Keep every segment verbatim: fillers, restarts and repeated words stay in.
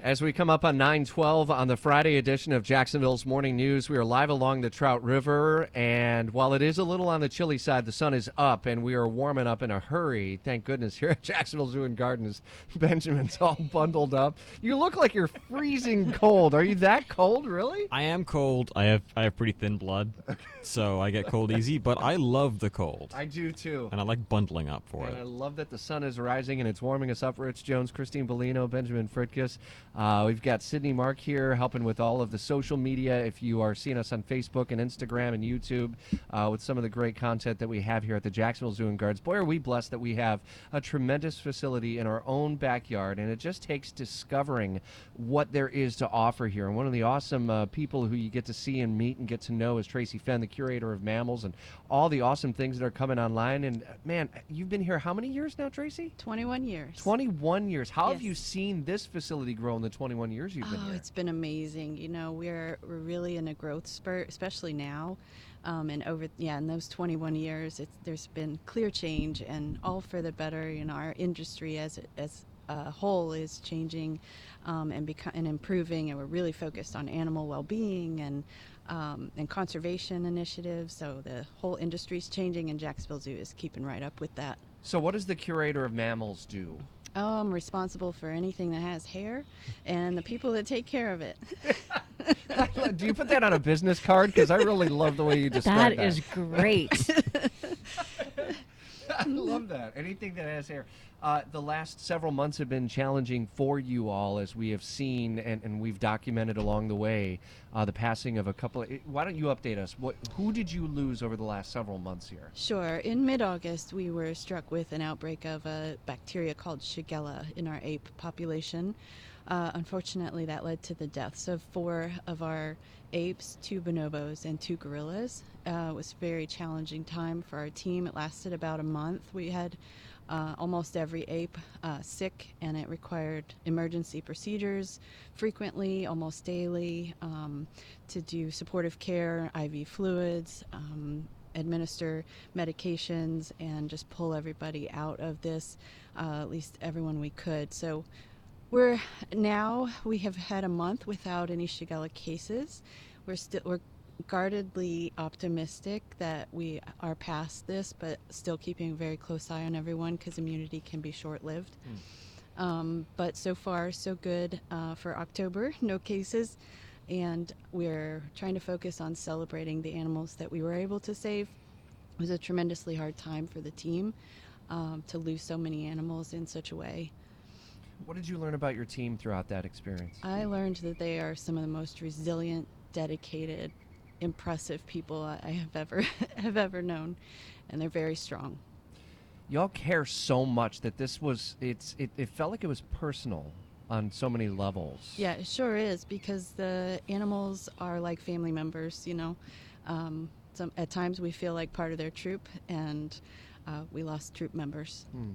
As we come up on nine twelve on the Friday edition of Jacksonville's Morning News, we are live along the Trout River, and while it is a little on the chilly side, the sun is up, and we are warming up in a hurry. Thank goodness here at Jacksonville Zoo and Gardens. Benjamin's all bundled up. You look like you're freezing cold. Are you that cold, really? I am cold. I have I have pretty thin blood, so I get cold easy, but I love the cold. I do, too. And I like bundling up for and it. I love that the sun is rising and it's warming us up. Rich Jones, Christine Bellino, Benjamin Fritkus. Uh, we've got Sydney Mark here helping with all of the social media. If you are seeing us on Facebook and Instagram and YouTube uh, with some of the great content that we have here at the Jacksonville Zoo and Gardens. Boy, are we blessed that we have a tremendous facility in our own backyard, and it just takes discovering what there is to offer here. And one of the awesome uh, people who you get to see and meet and get to know is Tracy Fenn, the curator of mammals, and all the awesome things that are coming online. And, uh, man, you've been here how many years now, Tracy? twenty-one years. twenty-one years. How Yes. have you seen this facility grow in the twenty-one years you've been Oh, here? it's been amazing. You know, we're we're really in a growth spurt, especially now. Um, and over, yeah, in those twenty-one years, it's, there's been clear change, and all for the better. You know, our industry as as a whole is changing um, and beco- and improving, and we're really focused on animal well-being and um, and conservation initiatives. So the whole industry is changing, and Jacksonville Zoo is keeping right up with that. So what does the curator of mammals do? Oh, I'm responsible for anything that has hair and the people that take care of it. Do you put that on a business card? Because I really love the way you describe that. That is great. I love that. Anything that has hair. Uh, the last several months have been challenging for you all, as we have seen and, and we've documented along the way uh, the passing of a couple of... Why don't you update us? What, who did you lose over the last several months here? Sure. In mid-August, we were struck with an outbreak of a bacteria called Shigella in our ape population. Uh, unfortunately, that led to the deaths of four of our apes, two bonobos, and two gorillas. Uh, it was a very challenging time for our team. It lasted about a month. We had uh, almost every ape uh, sick, and it required emergency procedures frequently, almost daily, um, to do supportive care, I V fluids, um, administer medications, and just pull everybody out of this, uh, at least everyone we could. So we're now, we have had a month without any Shigella cases. We're still, we're guardedly optimistic that we are past this, but still keeping a very close eye on everyone because immunity can be short-lived. Mm. Um, but so far, so good uh, for October, no cases. And we're trying to focus on celebrating the animals that we were able to save. It was a tremendously hard time for the team um, to lose so many animals in such a way. What did you learn about your team throughout that experience? I learned that they are some of the most resilient, dedicated, impressive people I have ever have ever known, and they're very strong. Y'all care so much that this was, it's, it, it felt like it was personal on so many levels. Yeah, it sure is, because the animals are like family members, you know. Um, some, at times we feel like part of their troop, and uh, we lost troop members. Hmm.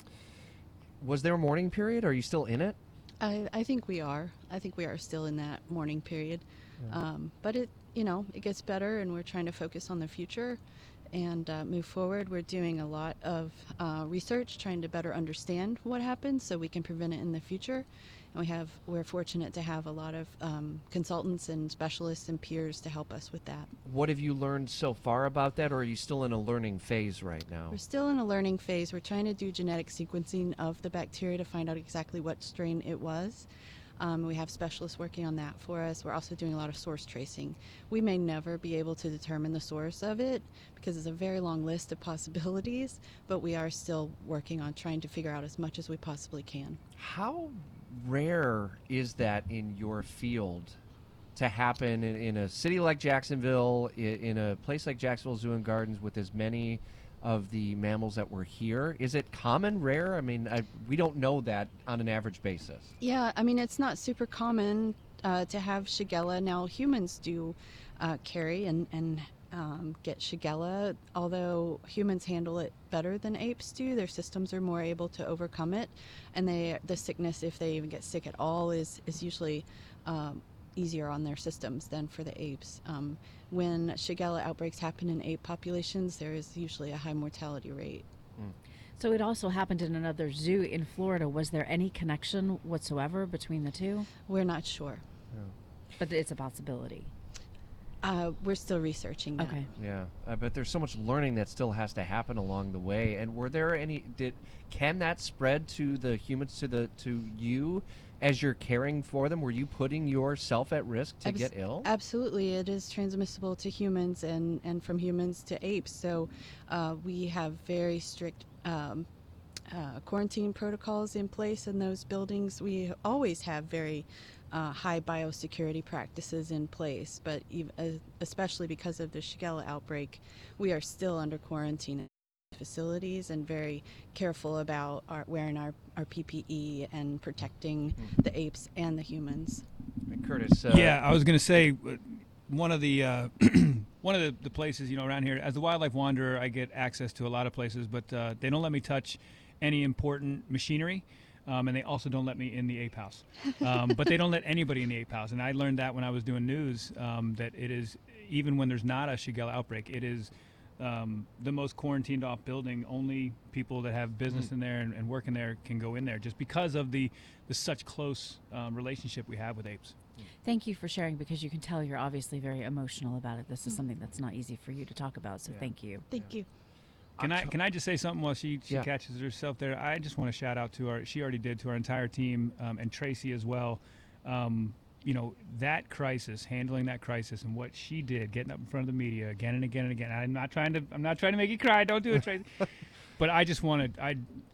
Was there a mourning period? Are you still in it? I, I think we are. I think we are still in that mourning period. Yeah. Um, but it, you know, it gets better, and we're trying to focus on the future and uh, move forward. We're doing a lot of uh, research, trying to better understand what happened so we can prevent it in the future. And we have, we're fortunate to have a lot of um, consultants and specialists and peers to help us with that. What have you learned so far about that, or are you still in a learning phase right now? We're still in a learning phase. We're trying to do genetic sequencing of the bacteria to find out exactly what strain it was. Um, we have specialists working on that for us. We're also doing a lot of source tracing. We may never be able to determine the source of it because it's a very long list of possibilities, but we are still working on trying to figure out as much as we possibly can. How rare is that in your field to happen in, in a city like Jacksonville, in, in a place like Jacksonville Zoo and Gardens with as many of the mammals that were here? Is it common, rare? I mean, I, we don't know that on an average basis. Yeah, I mean, it's not super common uh, to have Shigella. Now, humans do uh, carry and, and um, get Shigella, although humans handle it better than apes do. Their systems are more able to overcome it, and they, the sickness, if they even get sick at all, is, is usually um, easier on their systems than for the apes. Um, when Shigella outbreaks happen in ape populations, there is usually a high mortality rate. Mm. So it also happened in another zoo in Florida. Was there any connection whatsoever between the two? We're not sure. But it's a possibility. Uh, we're still researching that. Okay. Yeah, I bet there's so much learning that still has to happen along the way. And were there any? Did can that spread to the humans, to the to you, as you're caring for them? Were you putting yourself at risk to Abs- get ill? Absolutely, it is transmissible to humans and, and from humans to apes. So uh, we have very strict um, uh, quarantine protocols in place in those buildings. We always have very uh, high biosecurity practices in place, but ev- uh, especially because of the Shigella outbreak, we are still under quarantine facilities and very careful about our, wearing our, our P P E and protecting the apes and the humans. Curtis. Uh, Yeah, I was going to say uh, one of the uh, one of the, the places, you know, around here as a wildlife wanderer, I get access to a lot of places, but uh, they don't let me touch any important machinery. Um, and they also don't let me in the ape house, um, but they don't let anybody in the ape house. And I learned that when I was doing news, um, that it is, even when there's not a Shigella outbreak, it is um, the most quarantined off building. Only people that have business Mm. in there and, and work in there can go in there, just because of the, the such close um, relationship we have with apes. Thank you for sharing, because you can tell you're obviously very emotional about it. This is something that's not easy for you to talk about, so Yeah. thank you. Thank you. Can I can I just say something while she, she Yeah. catches herself there? I just want to shout out to our, she already did, to our entire team, um, and Tracy as well. Um, you know, that crisis, handling that crisis, and what she did, getting up in front of the media again and again and again. I'm not trying to I'm not trying to make you cry. Don't do it, Tracy. But I just wanted I,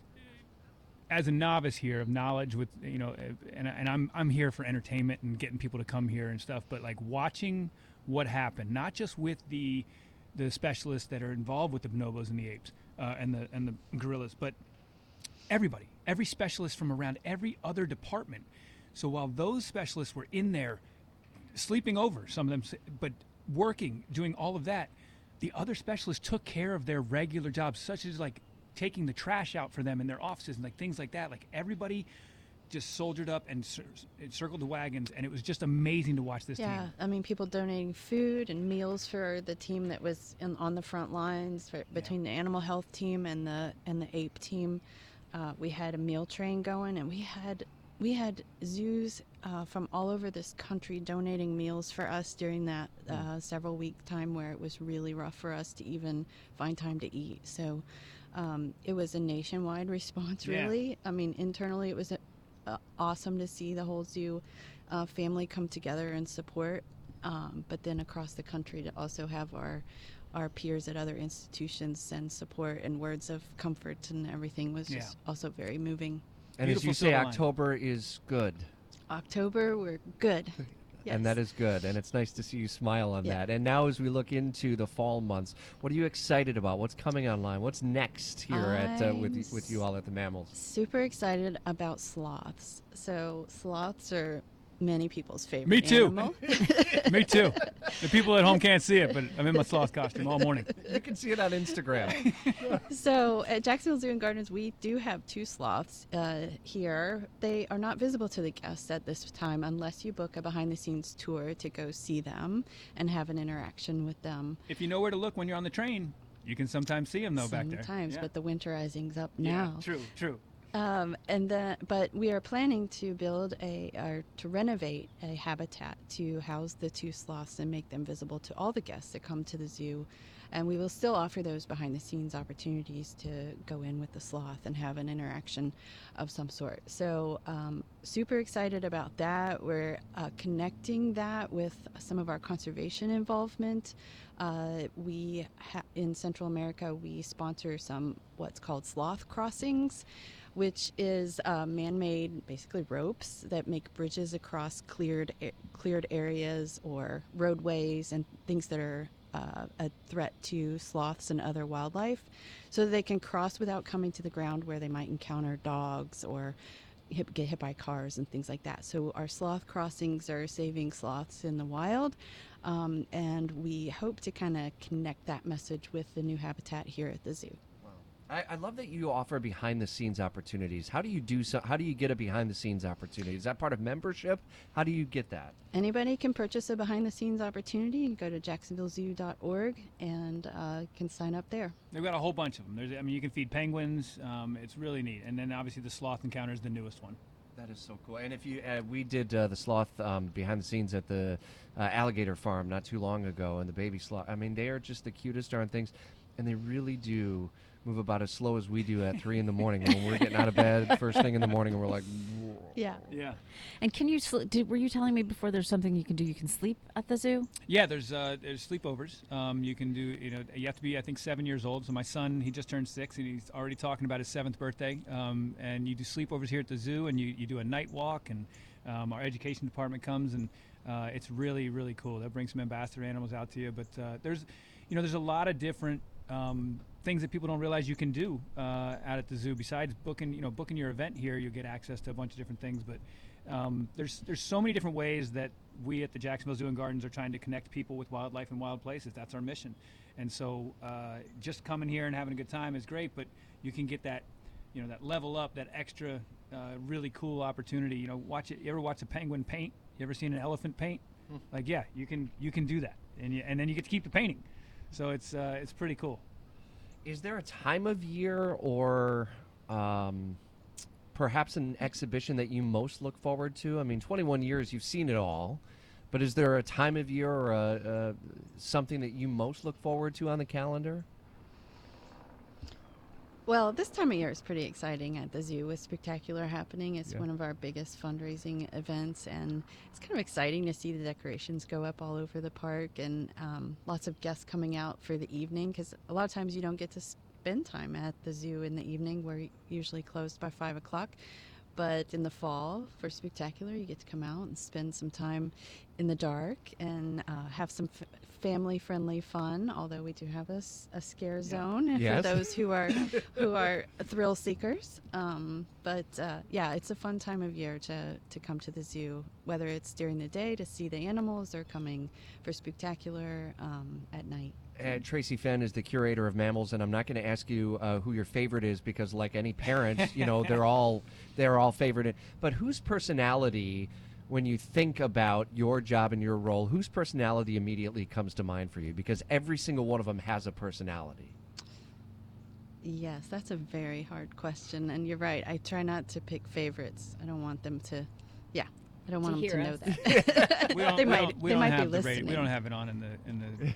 as a novice here of knowledge, with you know, and and I'm I'm here for entertainment and getting people to come here and stuff. But like watching what happened, not just with the the specialists that are involved with the bonobos and the apes uh, and the and the gorillas, but everybody, every specialist from around every other department. So while those specialists were in there sleeping over, some of them, s- but working, doing all of that, the other specialists took care of their regular jobs, such as like taking the trash out for them in their offices and like things like that. Like everybody just soldiered up and cir- circled the wagons, and it was just amazing to watch this Yeah, team. I mean, people donating food and meals for the team that was in, on the front lines for, between the animal health team and the and the ape team. Uh, we had a meal train going, and we had we had zoos uh, from all over this country donating meals for us during that uh, several week time where it was really rough for us to even find time to eat. So um, it was a nationwide response, Yeah. really. I mean, internally it was a, uh, awesome to see the whole zoo uh, family come together and support, um, but then across the country to also have our our peers at other institutions send support and words of comfort and everything was Yeah. just also very moving. and as Beautiful you say, silver line. October is good. October, we're good. Yes. And that is good, and it's nice to see you smile on Yeah. that. And now, as we look into the fall months, what are you excited about? What's coming online? What's next here at uh, with I'm y- with you all at the Mammals? super excited about sloths. So sloths are many people's favorite Me too. animal. Me too. The people at home can't see it, but I'm in my sloth costume all morning. You can see it on Instagram. So at Jacksonville Zoo and Gardens, we do have two sloths uh, here. They are not visible to the guests at this time unless you book a behind-the-scenes tour to go see them and have an interaction with them. If you know where to look when you're on the train, you can sometimes see them though back there. Sometimes, Yeah. but the winterizing's up Yeah, now. true, true. Um, and the, but we are planning to build a or to renovate a habitat to house the two sloths and make them visible to all the guests that come to the zoo. And we will still offer those behind the scenes opportunities to go in with the sloth and have an interaction of some sort. So um, super excited about that. We're uh, connecting that with some of our conservation involvement. Uh, we ha- in Central America we sponsor some what's called sloth crossings, which is uh, man-made, basically ropes that make bridges across cleared a- cleared areas or roadways and things that are uh, a threat to sloths and other wildlife, so that they can cross without coming to the ground where they might encounter dogs or hit, get hit by cars and things like that. So our sloth crossings are saving sloths in the wild, um, and we hope to kind of connect that message with the new habitat here at the zoo. I, I love that you offer behind the scenes opportunities. How do you do so? How do you get a behind the scenes opportunity? Is that part of membership? How do you get that? Anybody can purchase a behind the scenes opportunity. You go to jacksonville zoo dot org and uh, can sign up there. They've got a whole bunch of them. There's, I mean, you can feed penguins. Um, it's really neat. And then obviously the sloth encounter is the newest one. That is so cool. And if you, uh, we did uh, the sloth um, behind the scenes at the uh, alligator farm not too long ago, and the baby sloth. I mean, they are just the cutest darn things, and they really do move about as slow as we do at three in the morning when we're getting out of bed first thing in the morning, and we're like, whoa. Yeah. Yeah. And can you? Sl- did, were you telling me before there's something you can do? You can sleep at the zoo. Yeah, there's uh, there's sleepovers. Um, you can do, you know, you have to be, I think, seven years old. So my son, he just turned six, and he's already talking about his seventh birthday. Um, and you do sleepovers here at the zoo, and you, you do a night walk, and um, our education department comes, and uh, it's really, really cool. They'll bring some ambassador animals out to you. But uh, there's, you know, there's a lot of different um, things that people don't realize you can do uh, out at the zoo. Besides booking, you know, booking your event here, you get access to a bunch of different things. But Um, there's there's so many different ways that we at the Jacksonville Zoo and Gardens are trying to connect people with wildlife and wild places. That's our mission. And so uh, just coming here and having a good time is great, but you can get that, you know, that level up, that extra uh, really cool opportunity. You know, watch it. You ever watch a penguin paint? You ever seen an elephant paint? Hmm. Like, yeah, you can you can do that, and you, and then you get to keep the painting. So it's uh, it's pretty cool. Is there a time of year or um, perhaps an exhibition that you most look forward to? I mean, twenty-one years, you've seen it all, but is there a time of year or a, a, something that you most look forward to on the calendar? Well, this time of year is pretty exciting at the zoo with Spectacular happening. It's Yeah. one of our biggest fundraising events, and it's kind of exciting to see the decorations go up all over the park, and um, lots of guests coming out for the evening, because a lot of times you don't get to spend time at the zoo in the evening. We're usually closed by five o'clock. But in the fall, for Spectacular, you get to come out and spend some time in the dark and uh, have some f- family-friendly fun. Although we do have a, s- a scare zone Yes. for those who are who are thrill seekers. Um, but uh, yeah, it's a fun time of year to to come to the zoo, whether it's during the day to see the animals or coming for Spectacular um, at night. Uh, Tracy Fenn is the curator of mammals, and I'm not going to ask you uh, who your favorite is because, like any parent, you know they're all they're all favorite. But whose personality, when you think about your job and your role, whose personality immediately comes to mind for you? Because every single one of them has a personality. Yes, that's a very hard question, and you're right. I try not to pick favorites. I don't want them to, yeah, I don't want them hear to know us. that. We don't, they we might, don't, we they don't might have be the radio, listening. we don't have it on in the in the.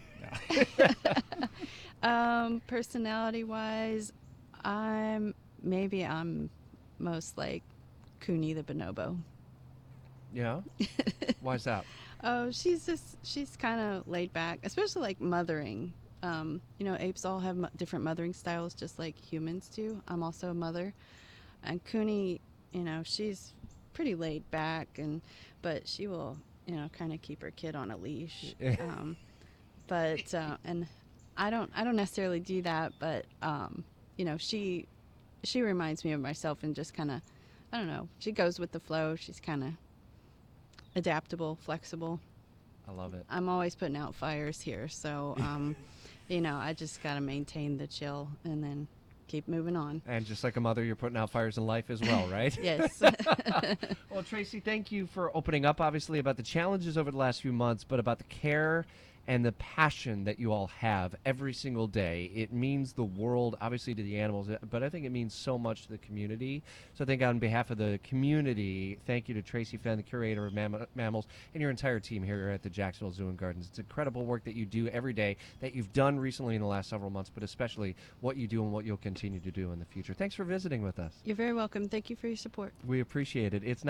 Um, personality-wise, I'm maybe I'm most like Cooney the bonobo. Yeah. Why is that? Oh, she's just she's kind of laid back, especially like mothering. Um, you know, apes all have mo- different mothering styles, just like humans do. I'm also a mother, and Cooney, you know, she's pretty laid back, and but she will, you know, kind of keep her kid on a leash. um, but uh, and I don't I don't necessarily do that, but um, you know, she she reminds me of myself, and just kind of, I don't know, she goes with the flow. She's kind of adaptable, flexible. I love it. I'm always putting out fires here, so um, you know, I just got to maintain the chill and then keep moving on. And just like a mother, you're putting out fires in life as well, right? Yes. Well, Tracy, thank you for opening up, obviously, about the challenges over the last few months, but about the care and the passion that you all have every single day. It means the world, obviously, to the animals, but I think it means so much to the community. So I think on behalf of the community, thank you to Tracy Fenn, the curator of Mam- mammals, and your entire team here at the Jacksonville Zoo and Gardens. It's incredible work that you do every day, that you've done recently in the last several months, but especially what you do and what you'll continue to do in the future. Thanks for visiting with us. You're very welcome. Thank you for your support. We appreciate it. It's